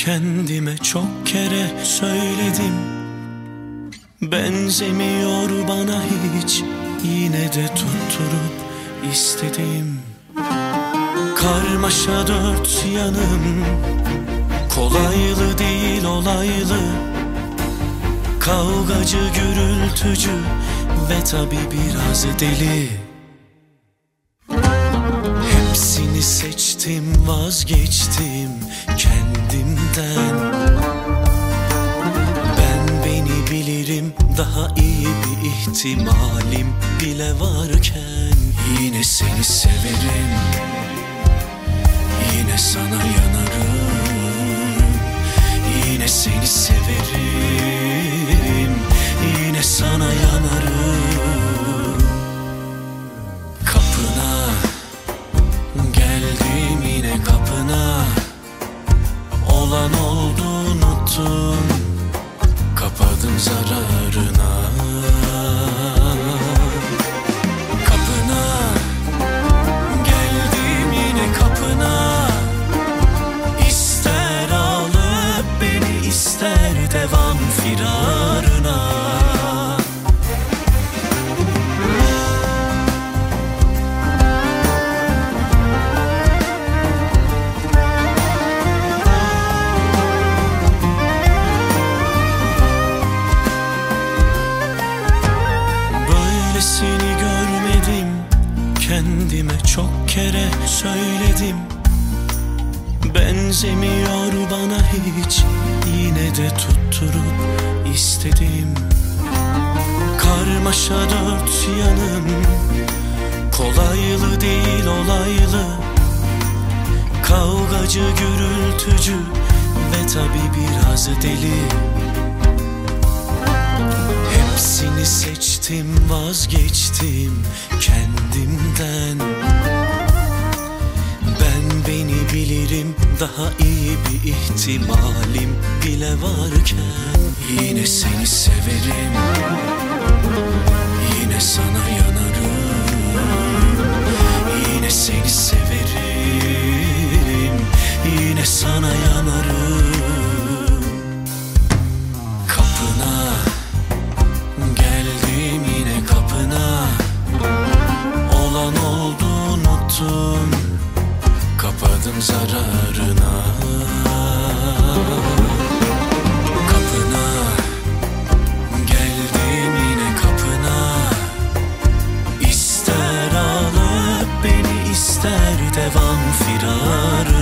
Kendime çok kere söyledim, benzemiyor bana hiç, yine de tutturup istedim. Karmaşa dört yanım, kolaylı değil olaylı, kavgacı gürültücü ve tabi biraz deli. Hepsini seçtim, vazgeçtim kendimden. Ben beni bilirim, daha iyi bir ihtimalim bile varken yine seni severim, yine sana yanarım, yine seni severim, yine sana yanarım. Kapına geldim, yine kapına, olan oldu unuttum, kapadım zararına. Kapına geldim, yine kapına, ister alıp beni, ister devam firarına. Seni görmedim, kendime çok kere söyledim, benzemiyor bana hiç, yine de tutturup istedim. Karmaşa dört yanım, kolaylı değil olaylı, kavgacı gürültücü ve tabi biraz deli. Hepsini seçtim, vazgeçtim kendimden. Ben beni bilirim, daha iyi bir ihtimalim bile varken yine seni severim, yine sana yanarım, yine seni severim, yine sana yanarım. Kapına geldim, yine kapına, olan oldu unuttum, kapadım zararına. Kapına geldim, yine kapına, ister alıp beni, ister devam firarına.